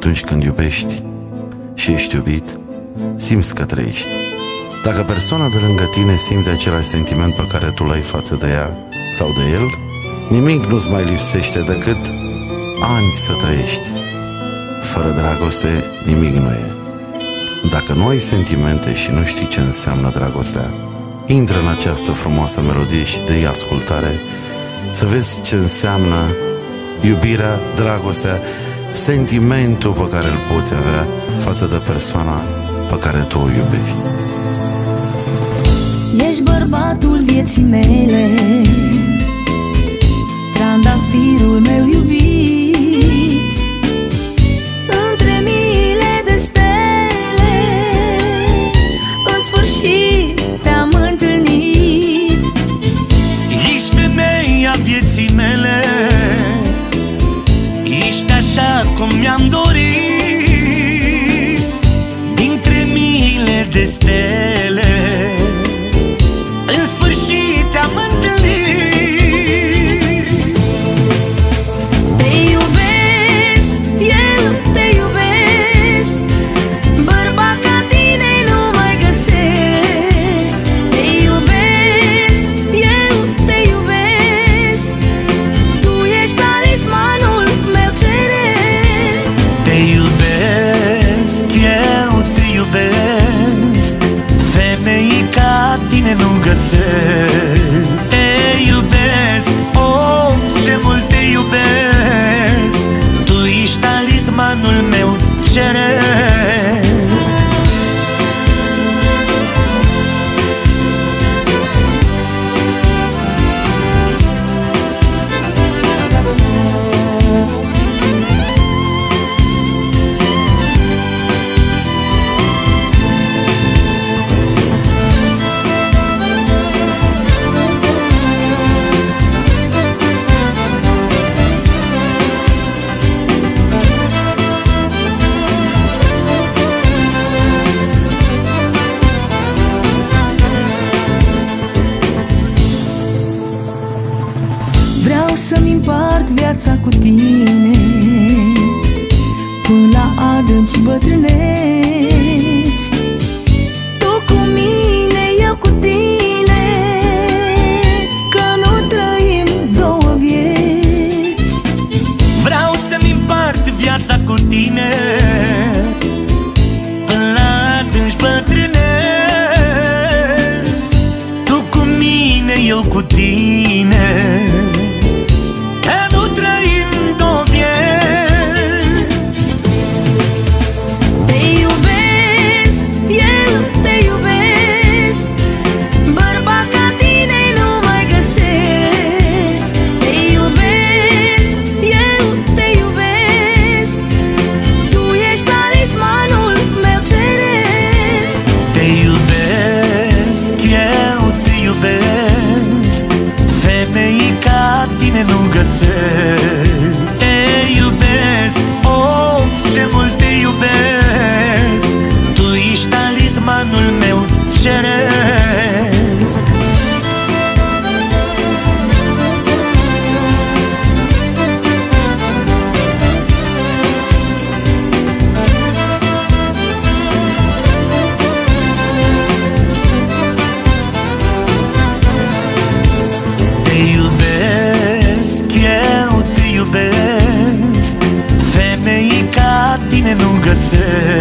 atunci când iubești și ești iubit, simți că trăiești. Dacă persoana de lângă tine simte același sentiment pe care tu l-ai față de ea sau de el, nimic nu-ți mai lipsește decât ani să trăiești. Fără dragoste, nimic nu e. Dacă nu ai sentimente și nu știi ce înseamnă dragostea, intră în această frumoasă melodie și dă-i ascultare, să vezi ce înseamnă iubirea, dragostea, sentimentul pe care îl poți avea față de persoana pe care tu o iubești. Ești bărbatul vieții mele, trandafirul meu iubit. Între miile de stele, în sfârșit te-am întâlnit. Ești femeia vieții mele, ești așa cum mi-am dorit. Dintre miile de stele, în sfârșit te-am întâlnit. Te iubesc, eu te iubesc, bărbat ca tine nu mai găsesc. Te iubesc, eu te iubesc, tu ești talismanul meu ceresc. Te iubesc, eu te iubesc, femei ca tine nu găsesc. Te iubesc, of, ce mult te iubesc, tu ești talismanul meu ceresc. Vreau să-mi împart viața cu tine până la adânci bătrâneți. Tu cu mine, eu cu tine, că nu trăim două vieți. Vreau să-mi împart viața cu tine până la adânci bătrâneți. Tu cu mine, eu cu tine, că nu trăim două vieți. Te iubesc, eu te iubesc, bărbat ca tine nu mai găsesc. Te iubesc, eu te iubesc, tu ești talismanul meu ceresc. Te iubesc, eu te iubesc, femei ca tine nu găsesc. Te iubesc, of, ce mult te iubesc, tu ești talismanul meu ceresc. Te iubesc, eu te iubesc, femei ca tine nu găsesc.